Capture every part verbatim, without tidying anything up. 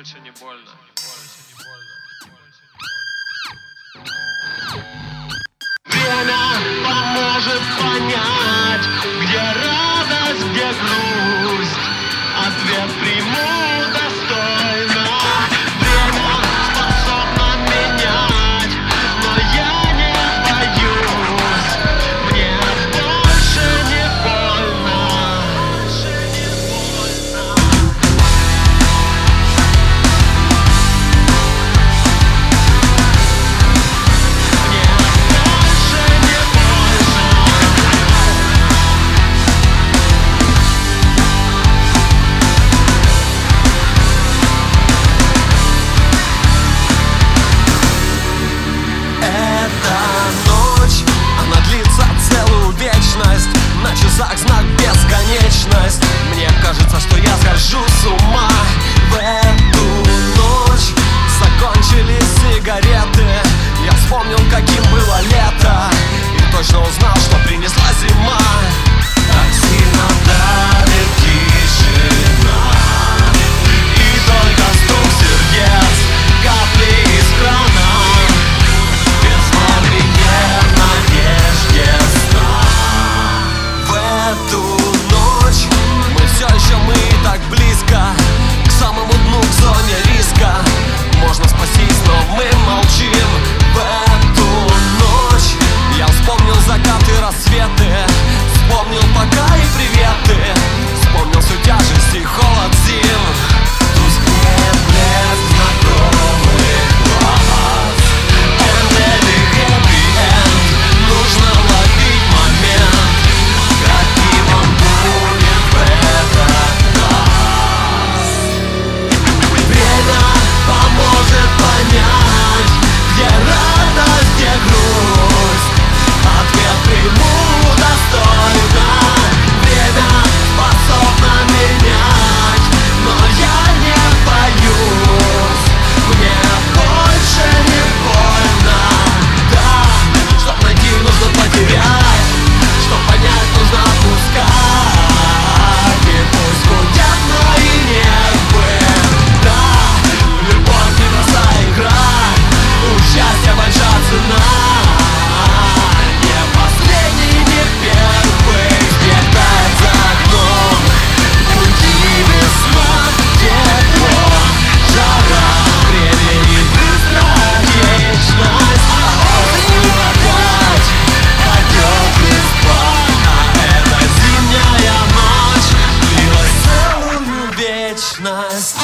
больше не больно. Время поможет понять, где радость, где грусть. Ответ приму достойно. Время способно менять, но я не боюсь. Мне больше не больно. На часах знак бесконечность. Мне кажется, что я схожу с ума. В эту ночь закончились сигареты. Я вспомнил, каким было лето, и точно узнал, что принесла зима. Так сильно давит тишина, и только стук сердец, капли из крана, без ловли нет надежде сна. В эту ночь мы все еще мы так близко к самому дну, к зоне риска. Можно спастись, но мы молчим. В эту ночь я вспомнил закаты, рассветы, вспомнил пока и приветы, вспомнил всю тяжесть и холод зим. Тусклеет блеск знакомых глаз. And every happy end. Нужно ловить момент, каким он будет в этот раз. Время поможет понять, где радость, где грусть. Ответ приму достойно. Время способно менять, но я не боюсь. Мне больше не больно. Да, чтоб найти, нужно потерять. Чтоб понять, нужно отпускать. И пусть гудят мои нервы. Да, любовь не простая игра. У счастья большая цена. Не последний, не первый. Снег тает за окном. Пути весна, тепло, жара. Времени бесконечность. Осень опять пойдет листва. А эта зимняя ночь длилась целую вечность.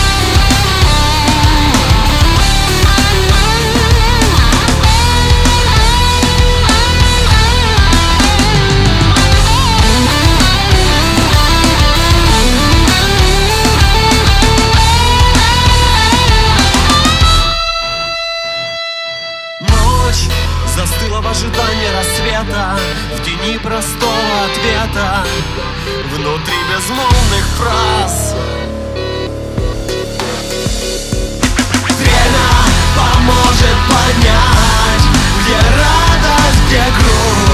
Ночь застыла в ожидании рассвета, в тени простого ответа, внутри безмолвных фраз. Время поможет понять, где радость, где грусть.